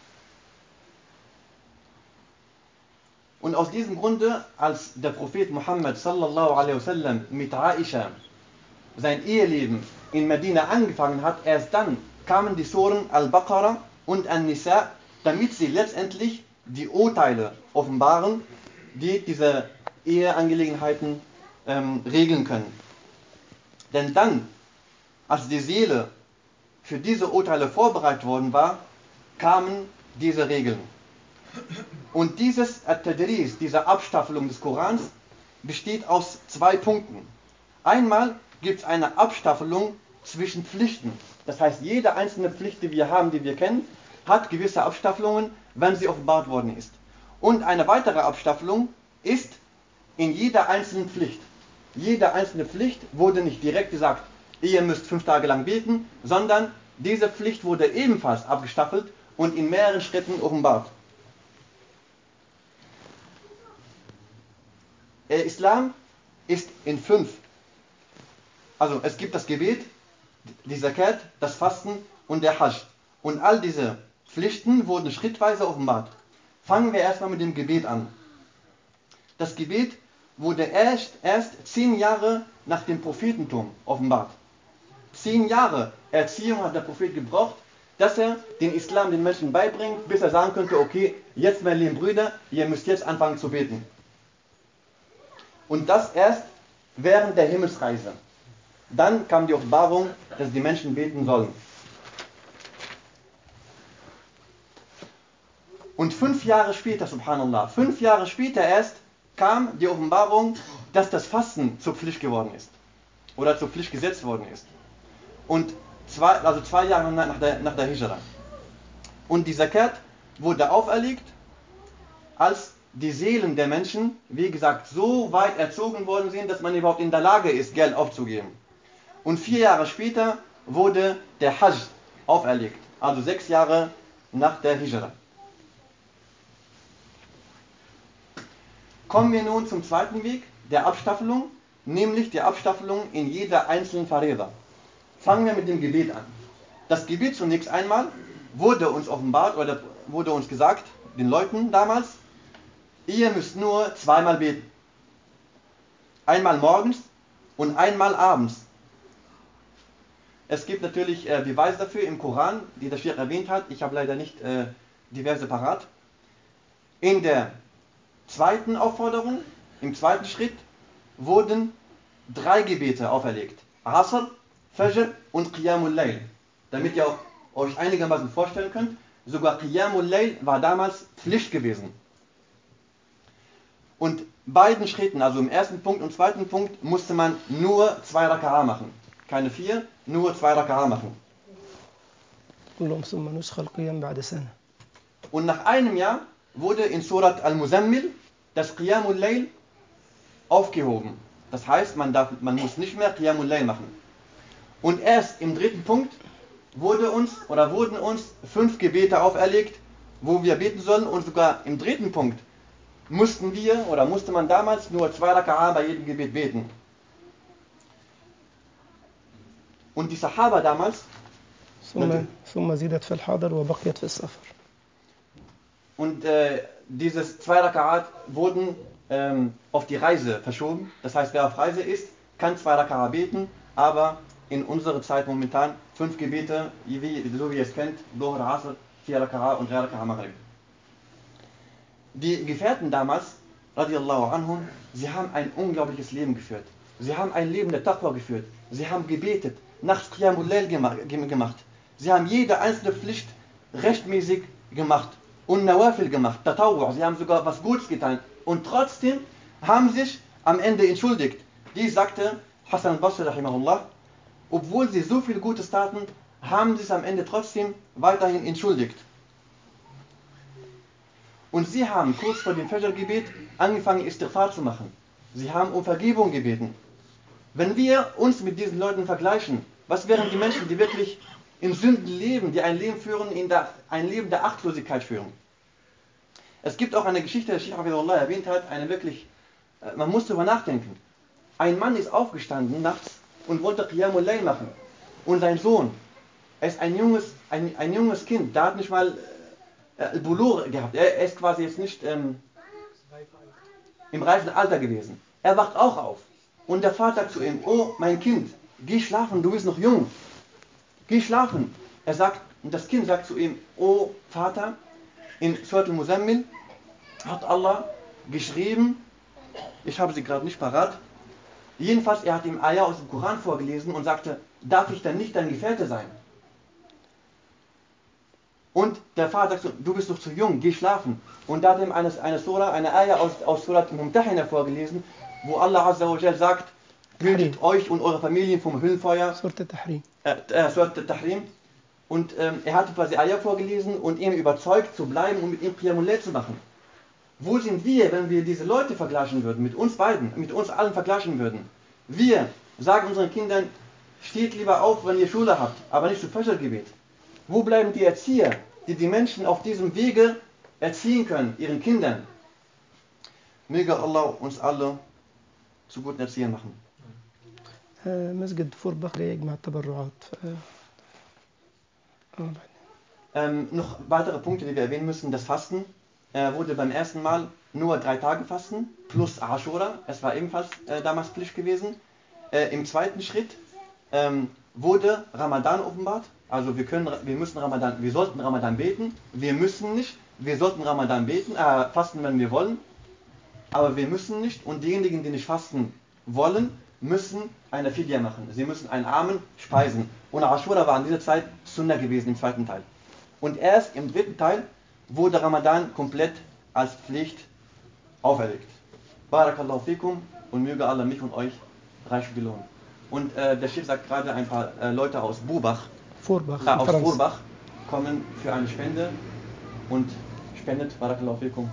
Und aus diesem Grunde, als der Prophet Muhammad sallallahu alaihi wasallam mit Aisha sein Eheleben in Medina angefangen hat, erst dann kamen die Suren Al-Baqarah und An-Nisa, damit sie letztendlich die Urteile offenbaren, die diese Eheangelegenheiten regeln können. Denn dann, als die Seele für diese Urteile vorbereitet worden war, kamen diese Regeln. Und dieses At-Tadris, diese Abstaffelung des Korans, besteht aus 2 Punkten. Einmal gibt es eine Abstaffelung zwischen Pflichten. Das heißt, jede einzelne Pflicht, die wir haben, die wir kennen, hat gewisse Abstaffelungen, wenn sie offenbart worden ist. Und eine weitere Abstaffelung ist in jeder einzelnen Pflicht. Jede einzelne Pflicht wurde nicht direkt gesagt, ihr müsst 5 Tage lang beten, sondern diese Pflicht wurde ebenfalls abgestaffelt und in mehreren Schritten offenbart. Der Islam ist in 5. Also es gibt das Gebet, die Zakat, das Fasten und der Hajj. Und all diese Pflichten wurden schrittweise offenbart. Fangen wir erstmal mit dem Gebet an. Das Gebet wurde erst 10 Jahre nach dem Prophetentum offenbart. 10 Jahre Erziehung hat der Prophet gebraucht, dass er den Islam den Menschen beibringt, bis er sagen könnte, okay, jetzt meine lieben Brüder, ihr müsst jetzt anfangen zu beten. Und das erst während der Himmelsreise. Dann kam die Offenbarung, dass die Menschen beten sollen. Und 5 Jahre später, subhanallah, 5 Jahre später erst kam die Offenbarung, dass das Fasten zur Pflicht geworden ist. Oder zur Pflicht gesetzt worden ist. Und 2 Jahre nach der Hijra. Und die Zakat wurde auferlegt, als die Seelen der Menschen, wie gesagt, so weit erzogen worden sind, dass man überhaupt in der Lage ist, Geld aufzugeben. Und 4 Jahre später wurde der Hajj auferlegt. Also 6 Jahre nach der Hijra. Kommen wir nun zum zweiten Weg, der Abstaffelung, nämlich die Abstaffelung in jeder einzelnen Farida. Fangen wir mit dem Gebet an. Das Gebet zunächst einmal wurde uns offenbart oder wurde uns gesagt, den Leuten damals, ihr müsst nur 2-mal beten. Einmal morgens und einmal abends. Es gibt natürlich Beweise dafür im Koran, die der Sheikh erwähnt hat. Ich habe leider nicht diverse parat. In der zweiten Aufforderung, im zweiten Schritt, wurden 3 Gebete auferlegt. Asr, Fajr und Qiyamul Layl. Damit ihr euch einigermaßen vorstellen könnt, sogar Qiyamul Layl war damals Pflicht gewesen. Und beiden Schritten, also im ersten Punkt und zweiten Punkt, musste man nur 2 Raka'a machen. Keine 4, nur 2 Raka'a machen. Und nach einem Jahr wurde in Surat Al-Muzammil das Qiyamul Layl aufgehoben. Das heißt, man muss nicht mehr Qiyamul Layl machen. Und erst im dritten Punkt wurden uns 5 Gebete auferlegt, wo wir beten sollen. Und sogar im dritten Punkt musste man damals nur 2 Raka'a bei jedem Gebet beten. Und die Sahaba damals, ثم زيدت في الحضر وبقيت في السفر. und dieses 2 Rakaat wurden auf die Reise verschoben. Das heißt, wer auf Reise ist, kann 2 Rakaat beten, aber in unserer Zeit momentan 5 Gebete, so wie ihr es kennt, Dhuhr, Asr, 4 Rakaat und 3 Rakaat Maghrib. Die Gefährten damals, radiallahu anhum, sie haben ein unglaubliches Leben geführt. Sie haben ein Leben der Taqwa geführt. Sie haben gebetet, nachts Qiyamul Layl gemacht. Sie haben jede einzelne Pflicht rechtmäßig gemacht und Nawafil gemacht, Tatawwu'. Sie haben sogar was Gutes getan. Und trotzdem haben sich am Ende entschuldigt. Dies sagte Hassan al-Basri rahimahullah, obwohl sie so viel Gutes taten, haben sie es am Ende trotzdem weiterhin entschuldigt. Und sie haben kurz vor dem Fajr-Gebet angefangen, Istighfar zu machen. Sie haben um Vergebung gebeten. Wenn wir uns mit diesen Leuten vergleichen, was wären die Menschen, die wirklich in Sünden leben, die ein Leben führen, ein Leben der Achtlosigkeit führen? Es gibt auch eine Geschichte, die Sheikh Hafidhullah erwähnt hat, eine wirklich, man muss darüber nachdenken. Ein Mann ist aufgestanden nachts und wollte Qiyamul Layl machen. Und sein Sohn, er ist ein junges Kind, der hat nicht mal Bulur gehabt. Er ist quasi jetzt nicht im reifen Alter gewesen. Er wacht auch auf. Und der Vater sagt zu ihm, oh mein Kind, geh schlafen, du bist noch jung. Geh schlafen. Und das Kind sagt zu ihm, oh Vater, in Surat al-Muzammil hat Allah geschrieben, ich habe sie gerade nicht parat, jedenfalls er hat ihm Ayah aus dem Koran vorgelesen und sagte, darf ich dann nicht dein Gefährte sein? Und der Vater sagt, du bist doch zu jung, geh schlafen. Und da hat ihm eine Ayah aus Surat al-Mumtahina vorgelesen, wo Allah Azza wa Jal sagt, hütet euch und eure Familien vom Höllenfeuer. Surat al-Tahrim. Surat al-Tahrim. Und er hatte quasi Ayah vorgelesen und ihm überzeugt zu bleiben und mit ihm Qiyamul Layl zu machen. Wo sind wir, wenn wir diese Leute vergleichen würden, mit uns beiden, mit uns allen vergleichen würden? Wir sagen unseren Kindern, steht lieber auf, wenn ihr Schule habt, aber nicht zu Fajr-Gebet. Wo bleiben die Erzieher, die die Menschen auf diesem Wege erziehen können, ihren Kindern? Möge Allah uns alle zu guten Erziehern machen. مسجد فور بخري يجمع التبرعات. Noch weitere Punkte, die wir erwähnen müssen. Das Fasten wurde beim ersten Mal nur 3 Tage Fasten plus Ashura. Es war ebenfalls damals Pflicht gewesen. Im zweiten Schritt wurde Ramadan offenbart. Also wir sollten Ramadan beten. Wir müssen nicht. Wir sollten Ramadan beten, fasten, wenn wir wollen. Aber wir müssen nicht. Und diejenigen, die nicht fasten wollen, müssen eine Fidya machen. Sie müssen einen Armen speisen. Und Ashura war in dieser Zeit Sunnah gewesen im zweiten Teil. Und erst im dritten Teil wurde Ramadan komplett als Pflicht auferlegt. Barakallahu fikum und möge Allah mich und euch reich belohnen. Und der Chef sagt gerade, ein paar Leute aus Vorbach kommen für eine Spende und spendet. Barakallahu fikum.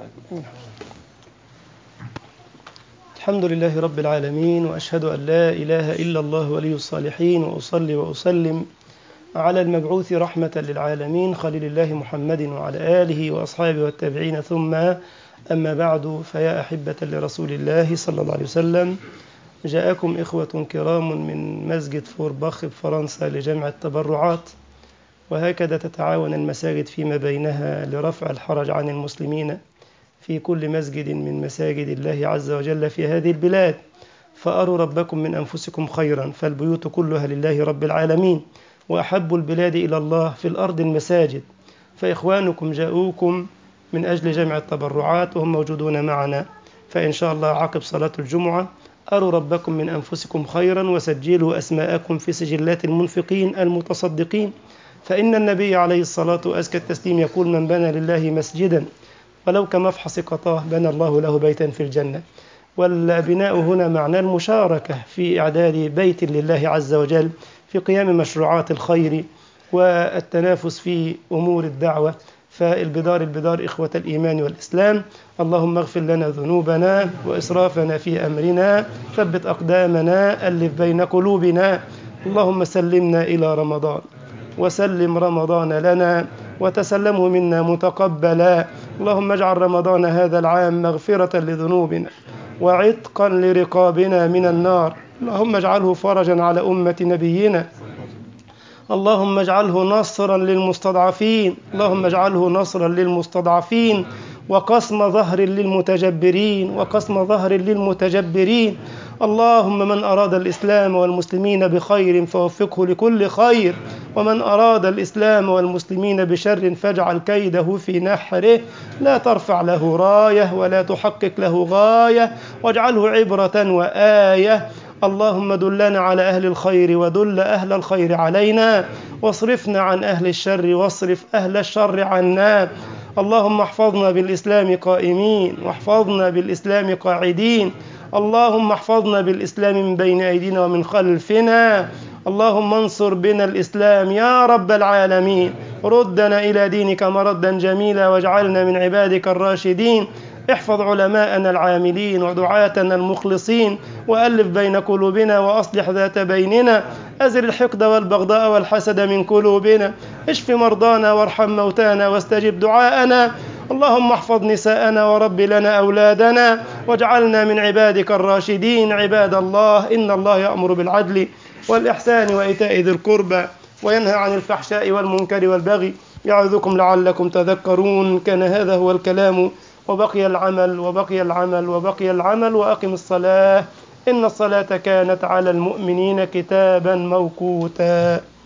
الحمد لله رب العالمين وأشهد أن لا إله إلا الله ولي الصالحين وأصلي وأسلم على المبعوث رحمة للعالمين خليل الله محمد وعلى آله وأصحابه والتابعين ثم أما بعد فيا أحبة لرسول الله صلى الله عليه وسلم جاءكم إخوة كرام من مسجد فورباخ بفرنسا لجمع التبرعات وهكذا تتعاون المساجد فيما بينها لرفع الحرج عن المسلمين في كل مسجد من مساجد الله عز وجل في هذه البلاد فأروا ربكم من أنفسكم خيرا فالبيوت كلها لله رب العالمين وأحب البلاد إلى الله في الأرض المساجد فإخوانكم جاءوكم من أجل جمع التبرعات وهم موجودون معنا فإن شاء الله عقب صلاة الجمعة أروا ربكم من أنفسكم خيرا وسجلوا أسماءكم في سجلات المنفقين المتصدقين فإن النبي عليه الصلاة وأزكى التسليم يقول من بنى لله مسجدا ولو كمفحص قطاه بنى الله له بيتا في الجنة والبناء هنا معنى المشاركة في إعداد بيت لله عز وجل في قيام مشروعات الخير والتنافس في أمور الدعوة فالبدار إخوة الإيمان والإسلام اللهم اغفر لنا ذنوبنا وإسرافنا في أمرنا ثبت أقدامنا ألف بين قلوبنا اللهم سلمنا إلى رمضان وسلم رمضان لنا وتسلمه منا متقبلا اللهم اجعل رمضان هذا العام مغفرة لذنوبنا وعتقا لرقابنا من النار اللهم اجعله فرجا على أمة نبينا. اللهم اجعله نصرا للمستضعفين، اللهم اجعله نصرا للمستضعفين وقسم ظهر للمتجبرين، وقسم ظهر للمتجبرين. اللهم من أراد الإسلام والمسلمين بخير فوفقه لكل خير، ومن أراد الإسلام والمسلمين بشر فاجعل كيده في نحره، لا ترفع له راية ولا تحقق له غاية، واجعله عبرة وآية. اللهم دلنا على أهل الخير ودل أهل الخير علينا، واصرفنا عن أهل الشر واصرف أهل الشر عنا. اللهم احفظنا بالإسلام قائمين، واحفظنا بالإسلام قاعدين. اللهم احفظنا بالإسلام من بين أيدينا ومن خلفنا. اللهم انصر بنا الإسلام يا رب العالمين. ردنا إلى دينك مردا جميلا، واجعلنا من عبادك الراشدين. احفظ علماءنا العاملين ودعاتنا المخلصين، وألف بين قلوبنا وأصلح ذات بيننا. أزل الحقد والبغضاء والحسد من قلوبنا. اشف مرضانا وارحم موتانا واستجب دعاءنا. اللهم احفظ نساءنا ورب لنا أولادنا، واجعلنا من عبادك الراشدين. عباد الله، إن الله يأمر بالعدل والإحسان وإيتاء ذي القربى وينهى عن الفحشاء والمنكر والبغي، يعظكم لعلكم تذكرون. كان هذا هو الكلام، وبقي العمل وبقي العمل وبقي العمل. وأقم الصلاة، إن الصلاة كانت على المؤمنين كتابا موقوتا.